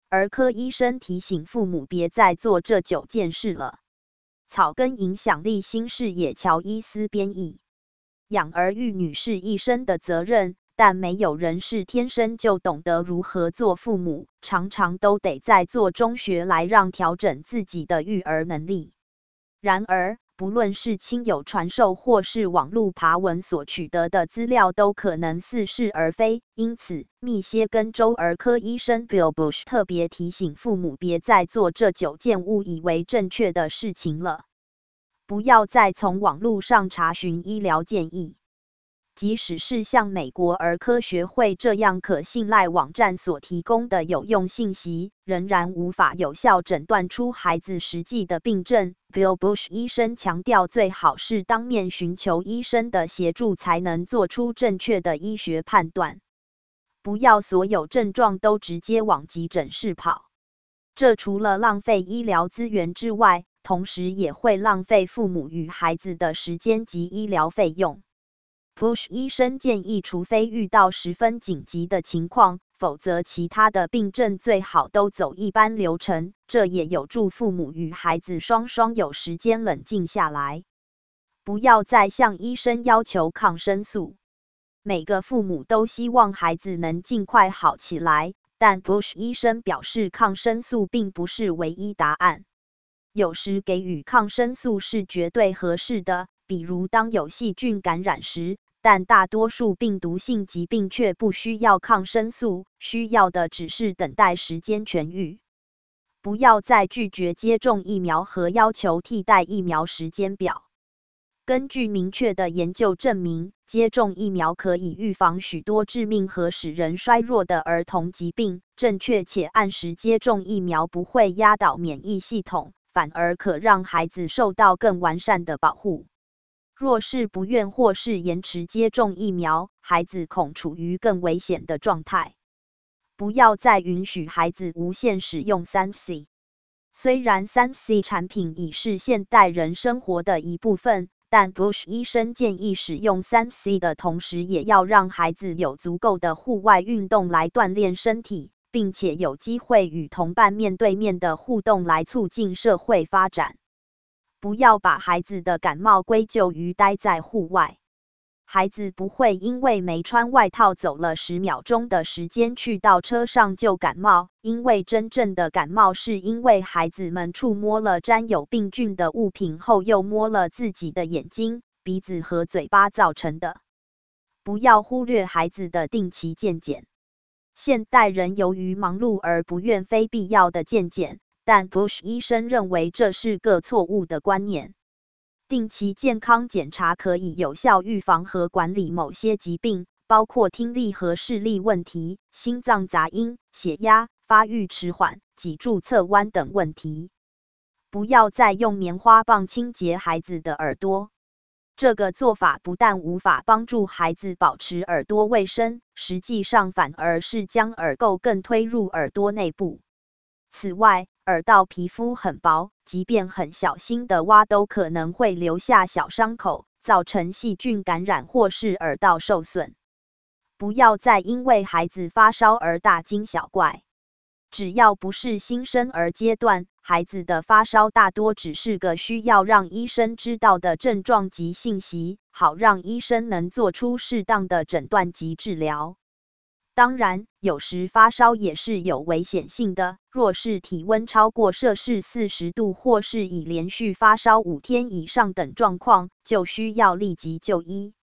儿科医生提醒父母别再做这9件事了。草根影响力新视野乔伊斯编译。养儿育女是一生的责任，但没有人是天生就懂得如何做父母，常常都得在做中学来让调整自己的育儿能力。然而，不论是亲友传授或是网络爬文所取得的资料，都可能似是而非。因此，密歇根州儿科医生 Bill Bush 特别提醒父母别再做这9件误以为正确的事情了。不要再从网络上查询医疗建议。即使是像美国儿科学会这样可信赖网站所提供的有用信息，仍然无法有效诊断出孩子实际的病症。Bill Bush 医生强调，最好是当面寻求医生的协助，才能做出正确的医学判断。不要所有症状都直接往急诊室跑，这除了浪费医疗资源之外，同时也会浪费父母与孩子的时间及医疗费用。Bush 医生建议，除非遇到十分紧急的情况，否则其他的病症最好都走一般流程，这也有助父母与孩子双双有时间冷静下来。不要再向医生要求抗生素。每个父母都希望孩子能尽快好起来，但 Bush 医生表示，抗生素并不是唯一答案。有时给予抗生素是绝对合适的，比如当有细菌感染时，但大多数病毒性疾病却不需要抗生素，需要的只是等待时间痊愈。不要再拒绝接种疫苗和要求替代疫苗时间表。根据明确的研究证明，接种疫苗可以预防许多致命和使人衰弱的儿童疾病。正确且按时接种疫苗不会压倒免疫系统，反而可让孩子受到更完善的保护。若是不愿或是延迟接种疫苗，孩子恐处于更危险的状态。不要再允许孩子无限使用3C。虽然3C 产品已是现代人生活的一部分，但 Bush 医生建议使用3C 的同时，也要让孩子有足够的户外运动来锻炼身体，并且有机会与同伴面对面的互动来促进社会发展。不要把孩子的感冒归咎于待在户外。孩子不会因为没穿外套走了10秒钟的时间去到车上就感冒，因为真正的感冒是因为孩子们触摸了沾有病菌的物品后，又摸了自己的眼睛、鼻子和嘴巴造成的。不要忽略孩子的定期健检。现代人由于忙碌而不愿非必要的健检，但 Bush 医生认为这是个错误的观念。定期健康检查可以有效预防和管理某些疾病，包括听力和视力问题、心脏杂音、血压、发育迟缓、脊柱侧弯等问题。不要再用棉花棒清洁孩子的耳朵。这个做法不但无法帮助孩子保持耳朵卫生，实际上反而是将耳垢更推入耳朵内部。此外，耳道皮肤很薄，即便很小心的挖都可能会留下小伤口，造成细菌感染或是耳道受损。不要再因为孩子发烧而大惊小怪。只要不是新生儿阶段，孩子的发烧大多只是个需要让医生知道的症状及信息，好让医生能做出适当的诊断及治疗。当然，有时发烧也是有危险性的，若是体温超过摄氏40度或是已连续发烧5天以上等状况，就需要立即就医。